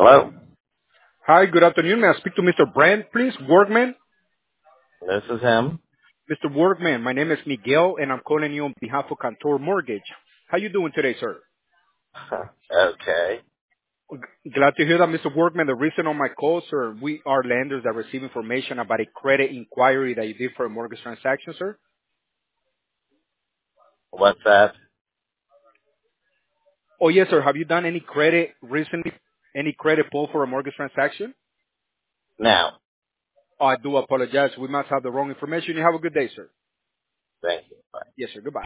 Hello, Hi, good afternoon. May I speak to Mr. Brand, please? Workman? this is him. Mr. Workman, my name is Miguel, and I'm calling you on behalf of Cantor Mortgage. How you doing today, sir? Okay. Glad to hear that, Mr. Workman. The reason on my call, sir, we are lenders that receive information about a credit inquiry that you did for a mortgage transaction, sir. What's that? Oh, yes, sir. Have you done any credit recently? Any credit pull for a mortgage transaction? Now. Oh, I do apologize. We must have the wrong information. You have a good day, sir. Thank you. Bye. Yes, sir. Goodbye.